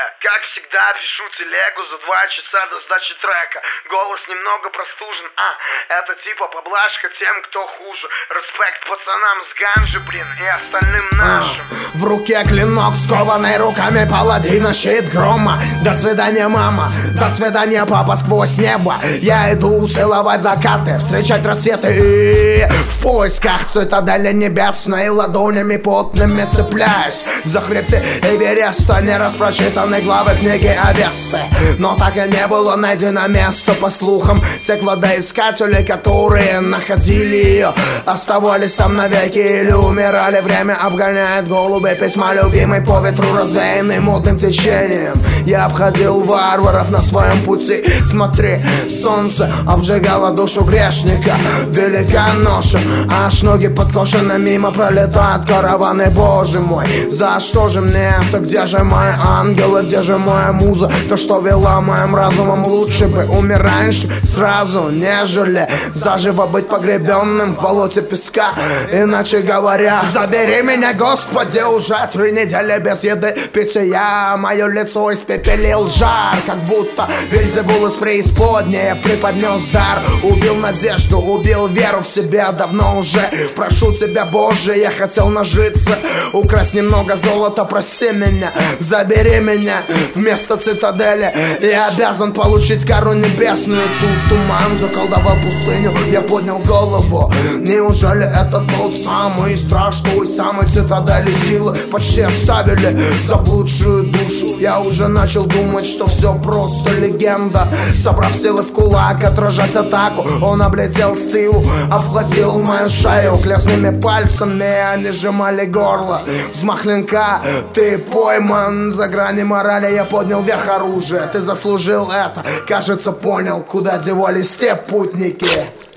Как всегда, пишу телегу за 2 часа до сдачи трека. Голос немного простужен, это типа поблажка тем, кто хуже. Респект пацанам с ганжи, блин, и остальным нашим. В руке клинок, скованный руками паладина, щит грома. До свидания, мама, до свидания, папа, сквозь небо. Я иду целовать закаты, встречать рассветы и в поисках цитадели небесной ладонями потными цепляюсь за хребты Эвереста, не распрочитаны главы книги Авесты. Но так и не было найдено место. По слухам, те кладоискатели, которые находили ее, оставались там навеки или умирали. Время обгоняет голуби, письма любимой по ветру, развеянный модным течением. Я обходил варваров на своем пути. Смотри, солнце обжигало душу грешника. Велика ноша, аж ноги подкошены, мимо пролетают караваны. Боже мой, за что же мне это? Где же мои ангелы, где же моя муза? То, что вела моим разумом, лучше бы умер раньше сразу, нежели заживо быть погребенным в болоте песка. Иначе говоря, забери меня, Господи, уже 3 недели без еды, питья. Мое лицо испепелил жар, как будто Вельзевул из преисподней преподнес дар. Убил надежду, убил веру в себя давно уже. Прошу тебя, Боже, я хотел нажиться, украсть немного золота, прости меня, забери меня вместо цитадели. Я обязан получить кару небесную. Тут туман заколдовал пустыню, я поднял голову. Неужели это тот самый страх, что у самой цитадели силы почти оставили заблудшую душу? Я уже начал думать, что все просто легенда. Собрав силы в кулак, отражать атаку, он облетел с тылу, обхватил мою шею клешнями пальцами, они сжимали горло. Взмах клинка, ты пойман за грани морали. Я поднял вверх оружие, ты заслужил это. Кажется, понял, куда девались те путники.